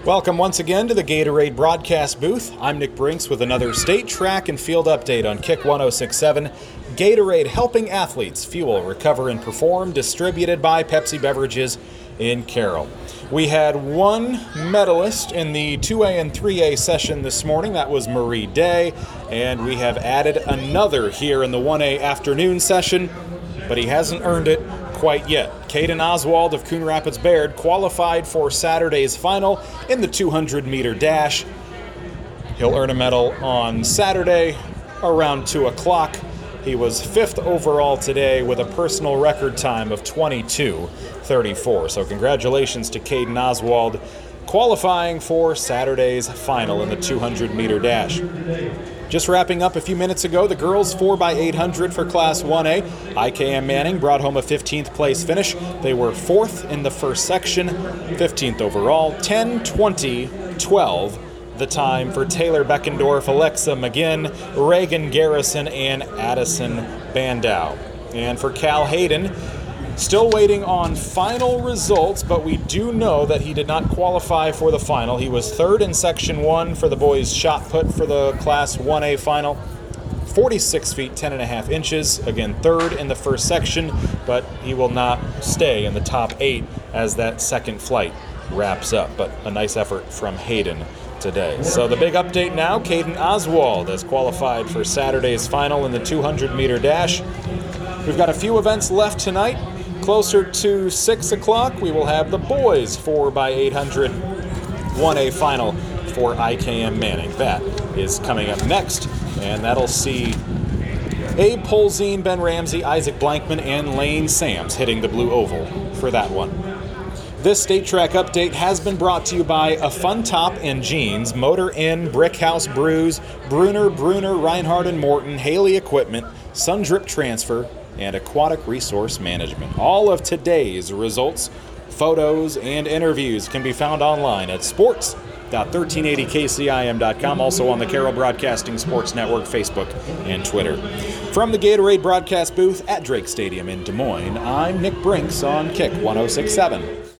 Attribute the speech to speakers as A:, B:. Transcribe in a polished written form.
A: Welcome once again to the Gatorade broadcast booth. I'm Nick Brinks with another state track and field update on Kick 106.7. Gatorade helping athletes fuel, recover, and perform, distributed by Pepsi Beverages in Carroll. We had one medalist in the 2A and 3A session this morning. That was Marie Day, and we have added another here in the 1A afternoon session, but he hasn't earned it quite yet. Caden Oswald of Coon Rapids Bayard qualified for Saturday's final in the 200-meter dash. He'll earn a medal on Saturday around 2 o'clock. He was 5th overall today with a personal record time of 22:34. So congratulations to Caden Oswald qualifying for Saturday's final in the 200-meter dash. Just wrapping up a few minutes ago, the girls 4x800 for Class 1A. IKM Manning brought home a 15th place finish. They were 4th in the first section, 15th overall, 10:20:12. The time for Taylor Beckendorf, Alexa McGinn, Reagan Garrison, and Addison Bandow. And for Cal Hayden, still waiting on final results, but we do know that he did not qualify for the final. He was 3rd in Section 1 for the boys' shot put for the Class 1A final. 46 feet 10 and a half inches. Again, 3rd in the first section, but he will not stay in the top 8 as that second flight wraps up. But a nice effort from Hayden today. So the big update now, Caden Oswald has qualified for Saturday's final in the 200-meter dash. We've got a few events left tonight. Closer to 6 o'clock, we will have the boys 4x800 1A final for IKM Manning. That is coming up next, and that'll see Abe Polzine, Ben Ramsey, Isaac Blankman, and Lane Sams hitting the blue oval for that one. This State Track update has been brought to you by A Fun Top and Jeans, Motor Inn, Brickhouse Brews, Bruner, Reinhardt and Morton, Haley Equipment, Sundrip Transfer, and Aquatic Resource Management. All of today's results, photos, and interviews can be found online at sports.1380kcim.com, also on the Carroll Broadcasting Sports Network, Facebook, and Twitter. From the Gatorade broadcast booth at Drake Stadium in Des Moines, I'm Nick Brinks on Kick 106.7.